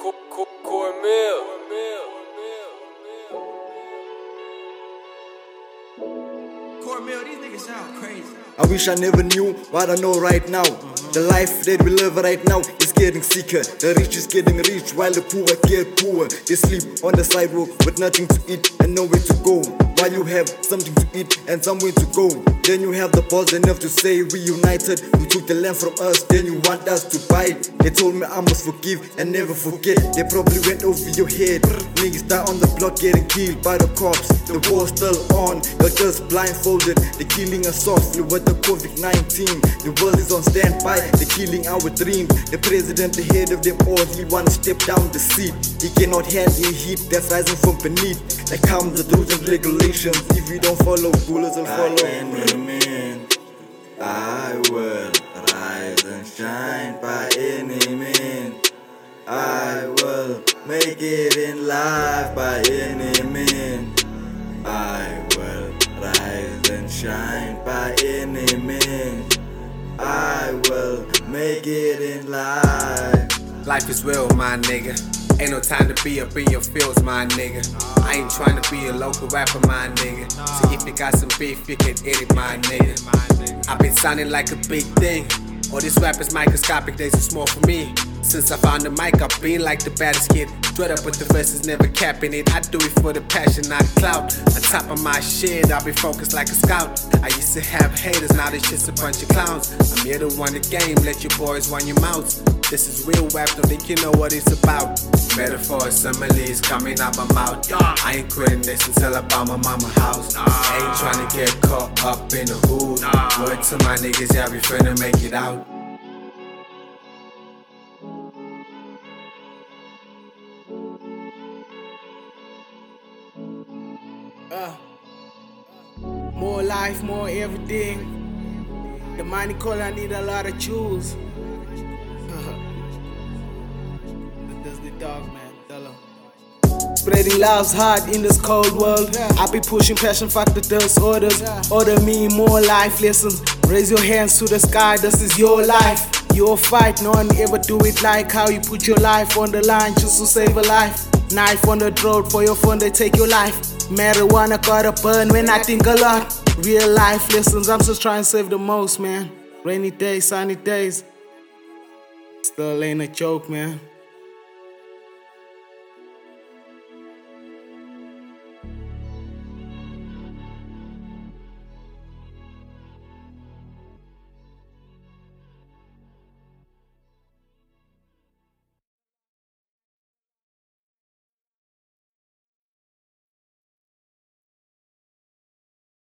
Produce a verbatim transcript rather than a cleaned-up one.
Cornmeal. Cornmeal, these niggas sound crazy. I wish I never knew what I know right now. The life that we live right now is getting sicker. The rich is getting rich while the poor get poor. They sleep on the sidewalk with nothing to eat and nowhere to go. While you have something to eat and somewhere to go, then you have the balls enough to say we united. You took the land from us, then you want us to buy it. They told me I must forgive and never forget. They probably went over your head. Niggas die on the block getting killed by the cops. The war's still on, you're just blindfolded. They're killing us softly with the COVID nineteen. The world is on standby, they're killing our dreams. The president, the head of them all, he wanna step down the seat. He cannot handle heat that's rising from beneath. There comes the rules and regulations. If you don't follow, bullets will follow. By any means, I will rise and shine. By any means, I will make it in life. By any means, I will rise and shine. By any means, I will make it in life. Life is real, my nigga. Ain't no time to be up in your fields, my nigga. I ain't trying to be a local rapper, my nigga. So if you got some beef, you can edit, my nigga. I've been sounding like a big thing. All these rappers microscopic, they too small for me. Since I found the mic, I've been like the baddest kid. Straight up with the verses, never capping it. I do it for the passion, not clout. On top of my shit, I'll be focused like a scout. I used to have haters, now they just a bunch of clowns. I'm here to run the game, let your boys run your mouths. This is real rap, don't think you know what it's about. Metaphors, similes coming out my mouth. I ain't quitting this until I buy my mama house. I ain't trying to get caught up in the hood. Word to my niggas, yeah, we finna make it out. Uh, more life, more everything. The money call, I need a lot of jewels. That's the dog, man. Hello. Spreading love's hard in this cold world. I be pushing passion, fuck the dust orders. Order me more life lessons. Raise your hands to the sky, this is your life. Your fight, no one ever do it like how you put your life on the line just to save a life. Knife on the throat for your phone, they take your life. Marijuana gotta burn when I think a lot. Real life lessons, I'm just trying to save the most, man. Rainy days, sunny days, still ain't a joke, man.